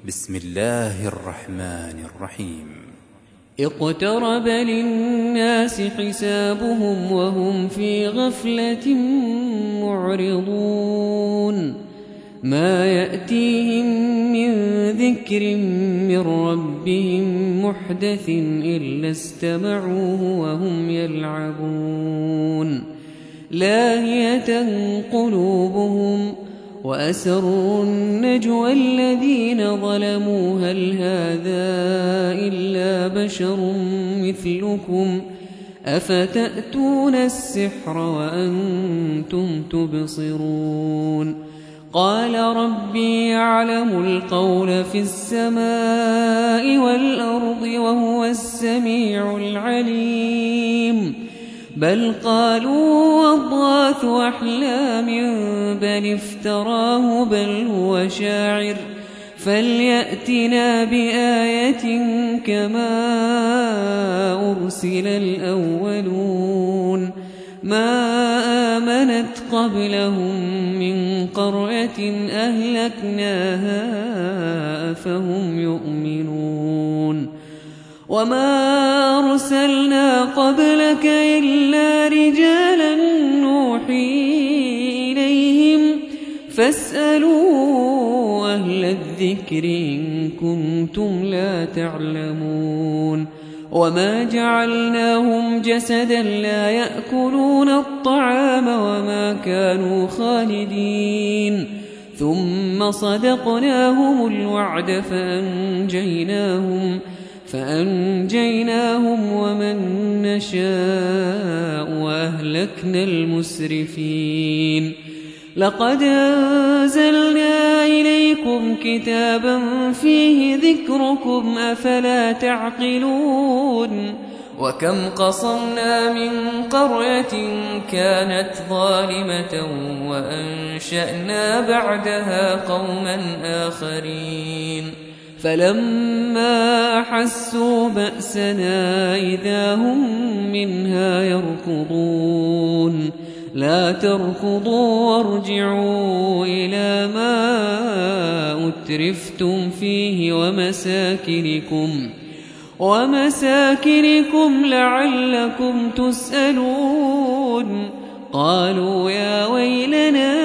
بسم الله الرحمن الرحيم. اقترب للناس حسابهم وهم في غفلة معرضون ما يأتيهم من ذكر من ربهم محدث إلا استمعوه وهم يلعبون لاهية قلوبهم وأسروا النجوى الذين ظلموا هل هذا إلا بشر مثلكم أفتأتون السحر وأنتم تبصرون قال ربي يعلم القول في السماء والأرض وهو السميع العليم بل قالوا أضغاث أحلام بل افتراه بل هو شاعر فليأتنا بآية كما أرسل الأولون ما آمنت قبلهم من قرية أهلكناها أفهم يؤمنون وما أرسلنا قبلك إلا رجالا نوحي إليهم فاسألوا أهل الذكر إن كنتم لا تعلمون وما جعلناهم جسدا لا يأكلون الطعام وما كانوا خالدين ثم صدقناهم الوعد فأنجيناهم ومن نشاء وأهلكنا المسرفين لقد أنزلنا إليكم كتابا فيه ذكركم أفلا تعقلون وكم قصمنا من قرية كانت ظالمة وأنشأنا بعدها قوما آخرين فلما أحسوا بأسنا إذا هم منها يركضون لا تركضوا وارجعوا إلى ما أترفتم فيه ومساكنكم لعلكم تسألون قالوا يا ويلنا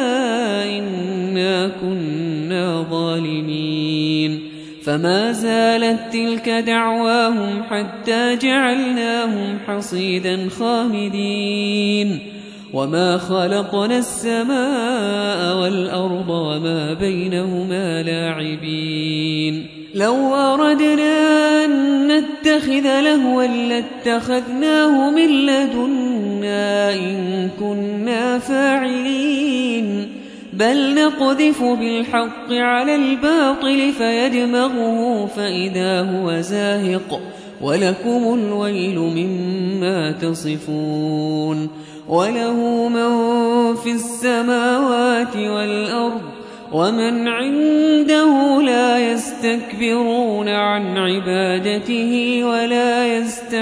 إنا كنا ظالمين فما زالت تلك دعواهم حتى جعلناهم حصيدا خامدين وما خلقنا السماء والأرض وما بينهما لاعبين لو أردنا أن نتخذ لهوا لاتخذناه من لدنا إن كنا فاعلين بل نقذف بالحق على الباطل فيدمغه فإذا هو زاهق ولكم الويل مما تصفون وله من في السماوات والأرض ومن عنده لا يستكبرون عن عبادته ولا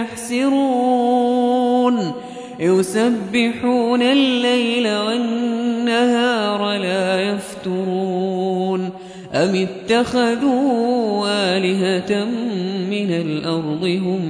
يستحسرون يسبحون الليل والنهار لا يفترون أم اتخذوا آلهة من الأرض هم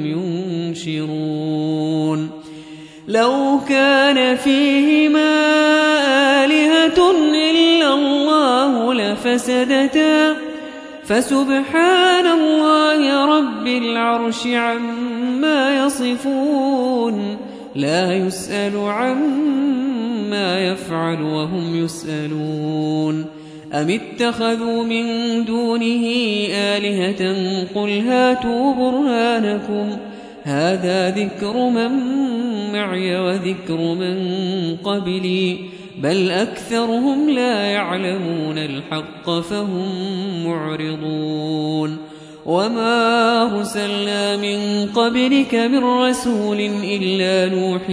ينشرون لو كان فيهما آلهة إلا الله لفسدتا فسبحان الله رب العرش عما يصفون لا يسأل عما يفعل وهم يسألون أم اتخذوا من دونه آلهة قل هاتوا برهانكم هذا ذكر من معي وذكر من قبلي بل أكثرهم لا يعلمون الحق فهم معرضون وما أرسلنا من قبلك من رسول إلا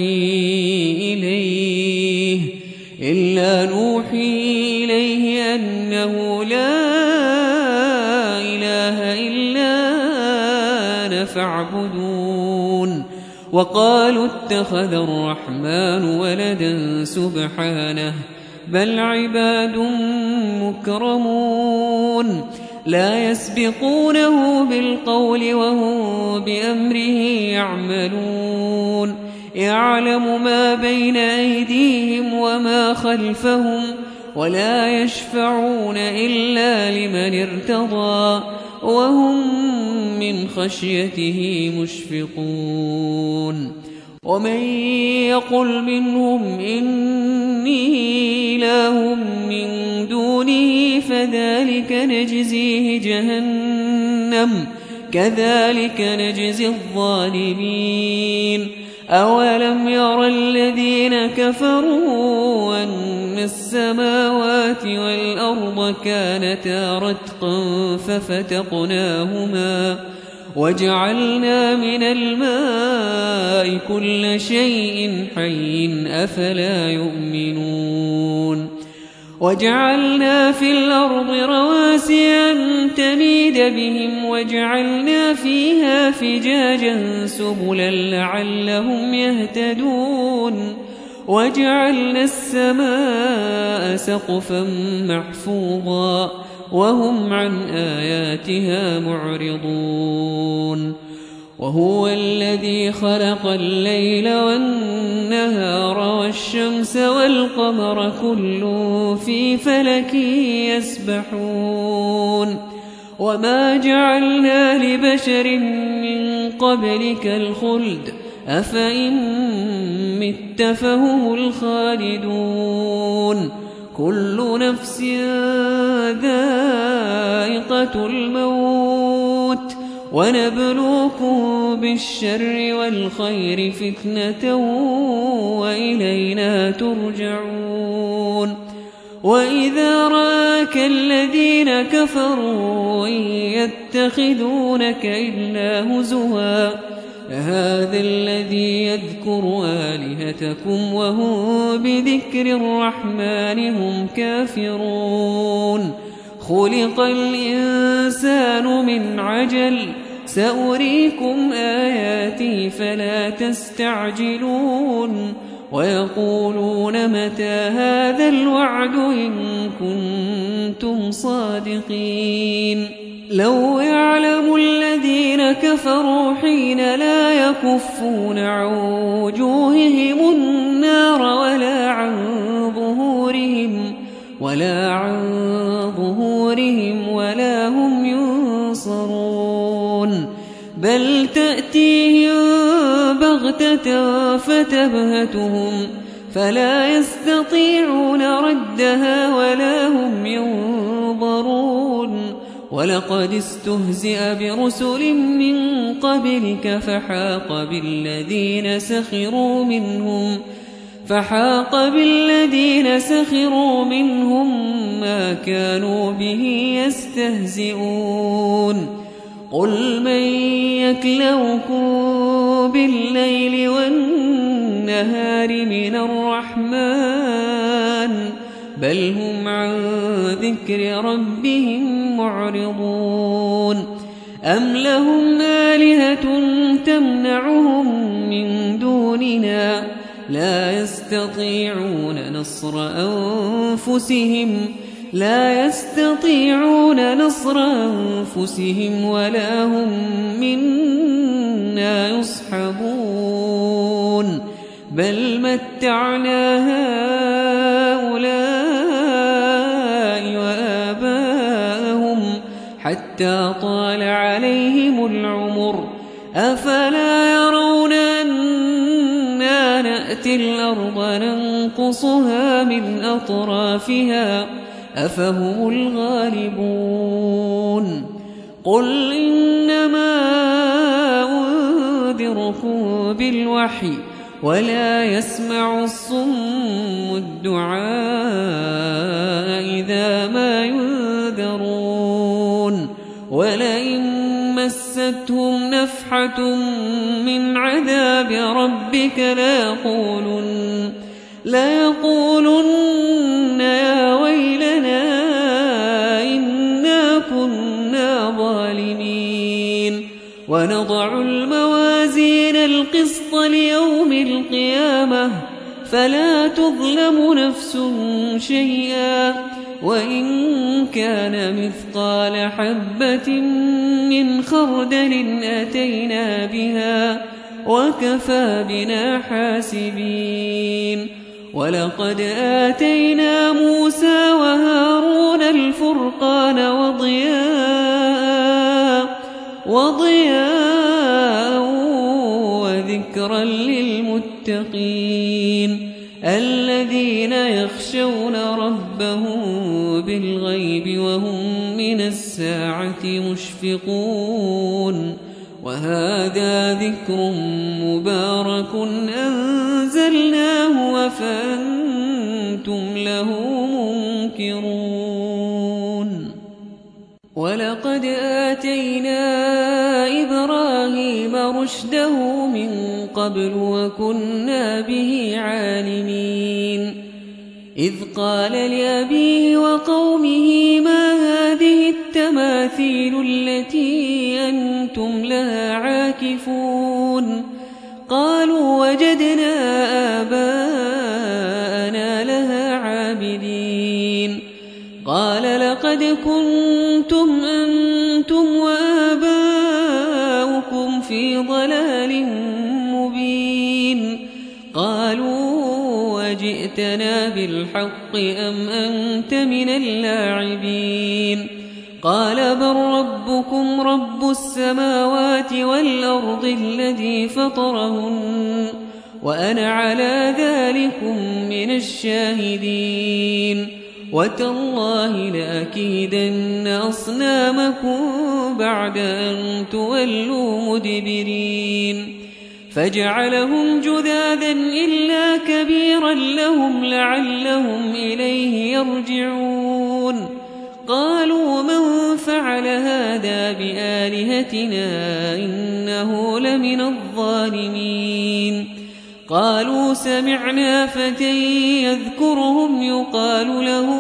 نوحي إليه أنه لا إله إلا أنا فاعبدون وقالوا اتخذ الرحمن ولدا سبحانه بل عباد مكرمون لا يسبقونه بالقول وهم بأمره يعملون يعلم ما بين أيديهم وما خلفهم ولا يشفعون إلا لمن ارتضى وهم من خشيته مشفقون ومن يقل منهم إني إله من دونه فذلك نجزيه جهنم كذلك نجزي الظالمين أولم ير الذين كفروا أن السماوات والأرض كانتا رتقا ففتقناهما وجعلنا من الماء كل شيء حي أفلا يؤمنون وجعلنا في الأرض رواسي أن تميد بهم وجعلنا فيها فجاجا سبلا لعلهم يهتدون وجعلنا السماء سقفا محفوظا وهم عن آياتها معرضون وهو الذي خلق الليل والنهار والشمس والقمر كل في فلك يسبحون وما جعلنا لبشر من قبلك الخلد أفإن مت فهم الخالدون كل نفس ذائقة الموت ونبلوكم بالشر والخير فتنة وإلينا ترجعون وإذا رآك الذين كفروا يتخذونك إلا هزوا هذا الذي يذكر آلهتكم وهم بذكر الرحمن هم كافرون خلق الإنسان من عجل سأريكم آياتي فلا تستعجلون ويقولون متى هذا الوعد إن كنتم صادقين لو يعلم الذين كفروا حين لا يكفون عن وجوههم النار ولا عن ظهورهم ولا هم ينصرون بل تأتيهم بغتة فتبهتهم فلا يستطيعون ردها ولا هم ينظرون ولقد استهزئ برسل من قبلك فحاق بالذين سخروا منهم ما كانوا به يستهزئون قل من يكلؤكم بالليل والنهار من الرحمن بل هم عن ذكر ربهم معرضون أم لهم آلهة تمنعهم من دوننا لا يستطيعون نصر أنفسهم ولا هم منا يصحبون بل متعنا هؤلاء وآباءهم حتى طال عليهم العمر أفلا يرون أنا نأتي الأرض ننقصها من أطرافها أفهم الغالبون قل إنما أنذركم بالوحي ولا يسمع الصم الدعاء إذا ما ينذرون ولئن مستهم نفحة من عذاب ربك ليقولن يا ويلنا إنا كنا ظالمين ونضع الموازين القسط ليوم القيامة فلا تظلم نفس شيئا وإن كان مثقال حبة من خردل أتينا بها وكفى بنا حاسبين ولقد آتينا موسى وهارون الفرقان وضياء وذكرا للمتقين الذين يخشون ربهم بالغيب وهم من الساعة مشفقون وهذا ذكر مبارك أنزلناه وفأنتم له منكرون ولقد آتينا إبراهيم رشده من قبل وكنا به عالمين إذ قال لأبيه وقومه ما هذه التماثيل التي أنتم لها عاكفون قالوا وجدنا آباءنا لها عابدين قال لقد كنتم أنتم وآباؤكم في ضلال مبين قالوا وجئتنا بالحق أم أنت من اللاعبين قال بل ربكم رب السماوات والأرض الذي فطرهن وأنا على ذلكم من الشاهدين وتالله لأكيدن أصنامكم بعد أن تولوا مدبرين فجعلهم جذاذا إلا كبيرا لهم لعلهم إليه يرجعون قالوا من فعل هذا بآلهتنا إنه لمن الظالمين قالوا سمعنا فتى يذكرهم يقال له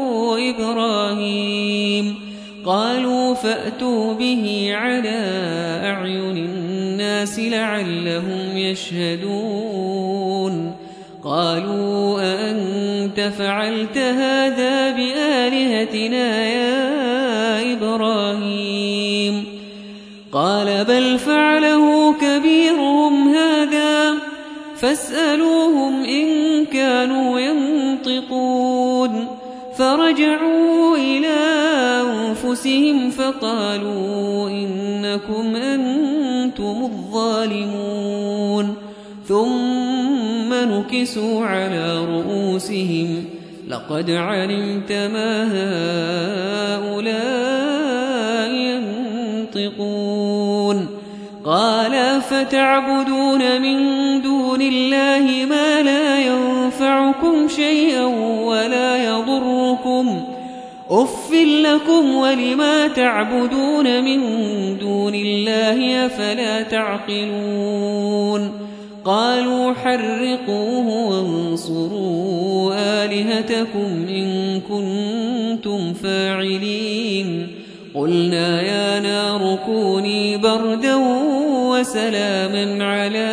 إبراهيم قالوا فأتوا به على أعين الناس لعلهم يشهدون قالوا أأنت فعلت هذا بآلهتنا يا إبراهيم قال بل فعله كبيرهم هذا فاسألوهم إن كانوا ينطقون فرجعوا إلى أنفسهم فقالوا إنكم أنتم الظالمون ثم نكسوا على رؤوسهم لقد علمت ما هؤلاء ينطقون قال فتعبدون من دون الله ما لا ينفعكم شيئا ولا يضركم أف لكم ولما تعبدون من دون الله أفلا تعقلون قالوا حرقوه وانصروا آلهتكم إن كنتم فاعلين قلنا يا نار كوني بردا وسلاما على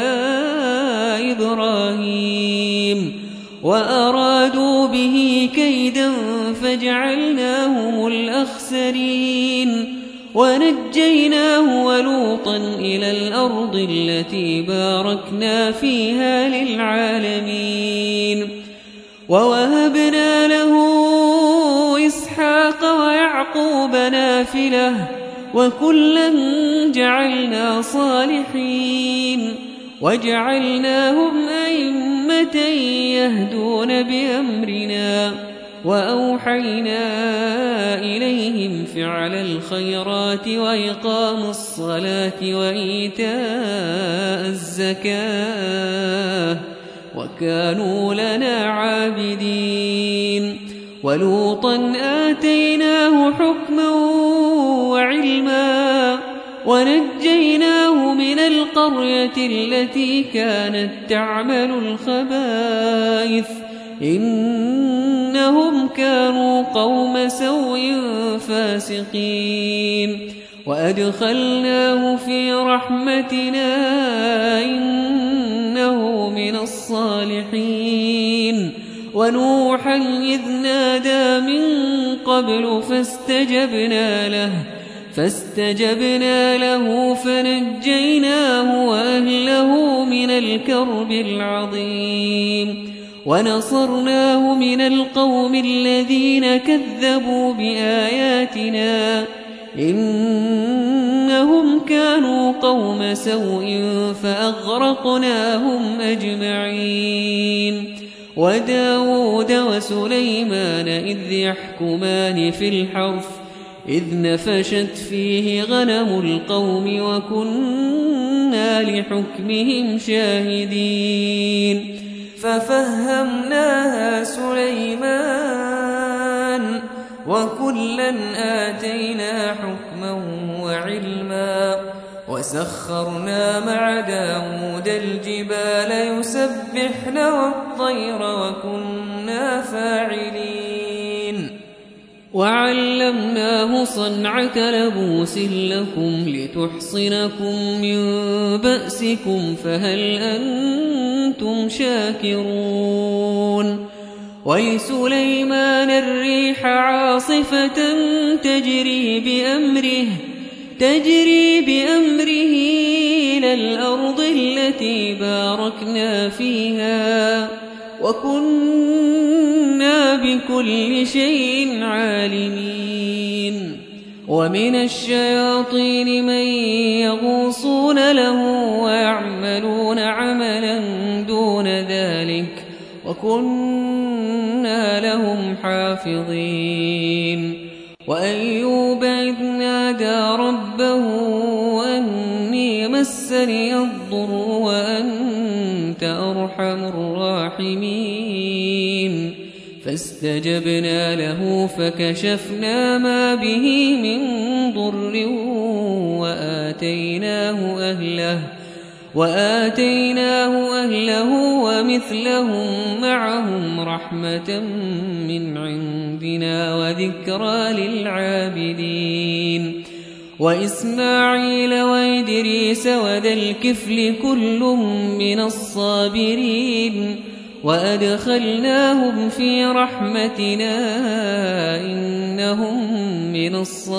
إبراهيم وأرادوا به كيدا فجعلناهم الأخسرين ونجيناه ولوطا إلى الأرض التي باركنا فيها للعالمين ووهبنا له إسحاق ويعقوب نافلة وكلا جعلنا صالحين وجعلناهم أئمة يهدون بأمرنا وأوحينا إليهم فعل الخيرات وإقام الصلاة وإيتاء الزكاة وكانوا لنا عابدين ولوطا آتيناه حكما وعلما ونجيناه من القرية التي كانت تعمل الخبائث إنهم كانوا قوم سوء فاسقين وأدخلناه في رحمتنا إنه من الصالحين ونوحا إذ نادى من قبل فاستجبنا له فنجيناه وأهله من الكرب العظيم ونصرناه من القوم الذين كذبوا بآياتنا إنهم كانوا قوم سوء فأغرقناهم أجمعين وداود وسليمان إذ يحكمان في الحرث إذ نفشت فيه غنم القوم وكنا لحكمهم شاهدين ففهمناها سليمان وكلا آتينا حكما وعلما وسخرنا مع داود الجبال يسبحن والطير وكنا فاعلين وعلمناه صنعة لبوس لكم لتحصنكم من بأسكم فهل أنتم شاكرون ولسليمان الريح عاصفة تجري بأمره إلى الأرض التي باركنا فيها وكنا بكل شيء عالمين ومن الشياطين من يغوصون له ويعملون عملا دون ذلك وكنا لهم حافظين وأيوب إذ نادى ربه أني مسني الضر وأنت أرحم الراحمين فاستجبنا له فكشفنا ما به من ضر وآتيناه أهله ومثلهم معهم رحمة من عندنا وذكرى للعابدين وإسماعيل وإدريس وذا الكفل كل من الصابرين وأدخلناهم في رحمتنا إنهم من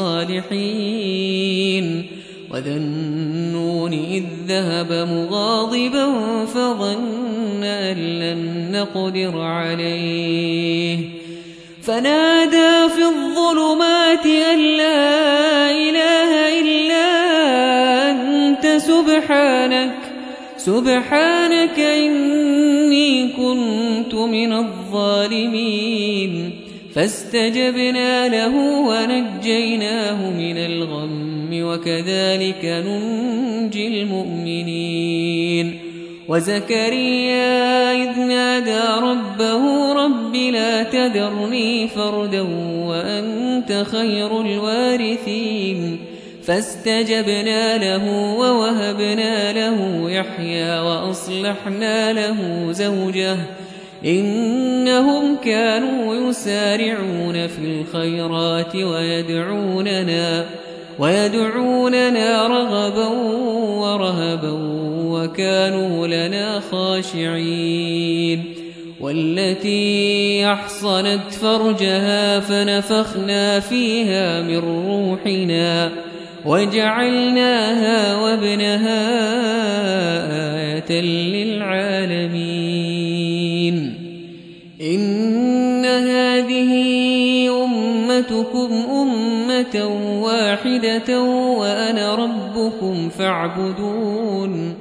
الصالحين وذا النون إذ ذهب مغاضبا فظن أن لن نقدر عليه فنادى في الظلمات أن لا إله إلا أنت سبحانك إني كنت من الظالمين فاستجبنا له ونجيناه من الغم وكذلك ننجي المؤمنين وزكريا إذ نادى ربه رب لا تذرني فردا وأنت خير الوارثين فاستجبنا له ووهبنا له يحيى وأصلحنا له زوجه إنهم كانوا يسارعون في الخيرات ويدعوننا رغبا ورهبا وكانوا لنا خاشعين والتي أحصنت فرجها فنفخنا فيها من روحنا وجعلناها وابنها آية للعالمين إن هذه أمتكم أمة واحدة وأنا ربكم فاعبدون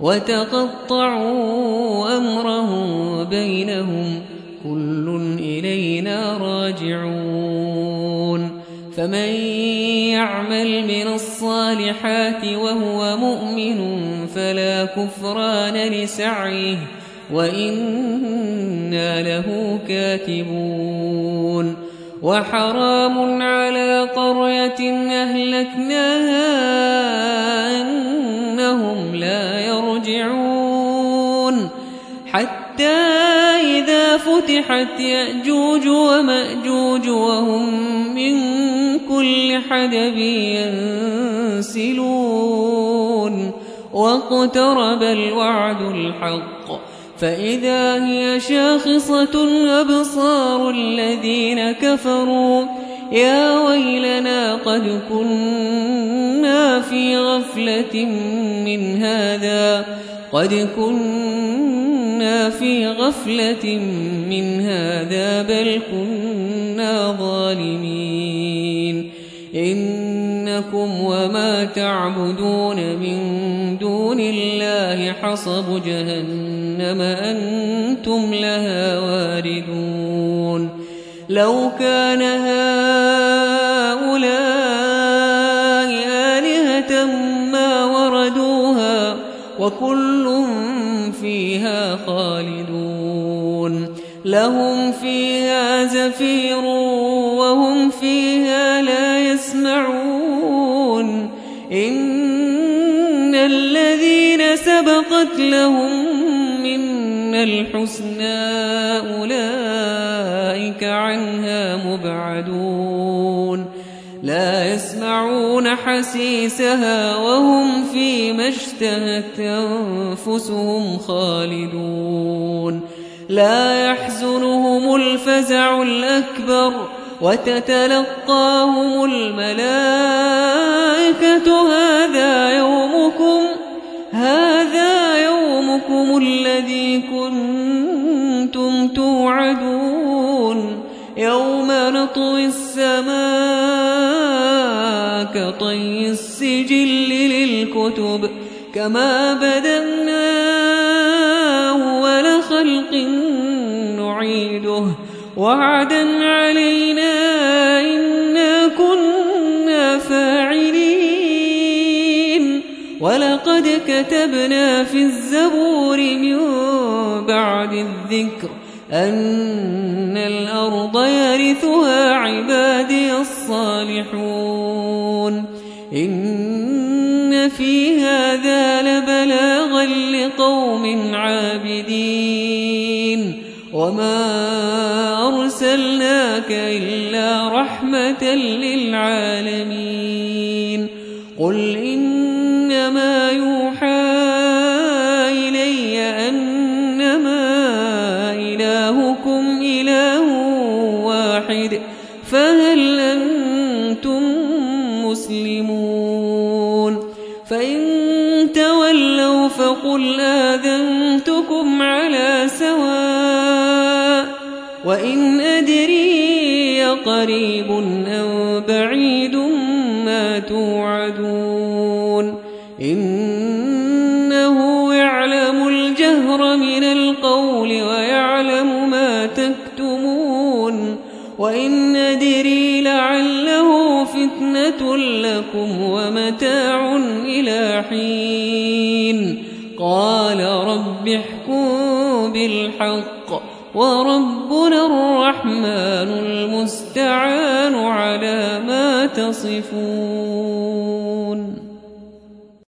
وتقطعوا أمرهم بينهم كل إلينا راجعون فمن يعمل من الصالحات وهو مؤمن فلا كفران لسعيه وإنا له كاتبون وحرام على قرية أهلكناها أنهم لا يرجعون حتى إذا فتحت يأجوج ومأجوج وهم من كل حدب ينسلون واقترب الوعد الحق فإذا هي شاخصة أبصار الذين كفروا يا ويلنا قد كنا في غفلة من هذا بل كنا ظالمين إنكم وما تعبدون من دون الله حصب جهنم أنتم لها واردون لو كان هؤلاء آلهة ما وردوها وكل فيها خالدون لهم فيها زفير وهم فيها لا يسمعون إن الذين سبقت لهم منا الحسنى أولئك عنها مبعدون لا يسمعون حسيسها وهم فيما اشتهت أنفسهم خالدون لا يحزنهم الفزع الأكبر وتتلقاهم الملائكة هذا يومكم الذي كنتم توعدون يوم نطوي السماء كطي السجل للكتب كما بدأنا أول خلق نعيده وعدا علينا إنا كنا فاعلين ولقد كتبنا في الزبور من بعد الذكر أن الأرض يرثها عبادي الصالحون إن في هذا لبلاغا لقوم عابدين وما أرسلناك إلا رحمة للعالمين قل إنما يوحى إلي أنما إلهكم إله واحد فهل أنتم مسلمون فإن تولوا فقل آذنتكم على سواء وإن أدري قريب أو بعيد ما توعدون إنه يعلم الجهر من القول ويعلم ما تكتمون وإن أدري لعله فتنة لكم ومتاع إلى حين قال رب احكم بالحق وربنا الرحمن المستعان على ما تصفون.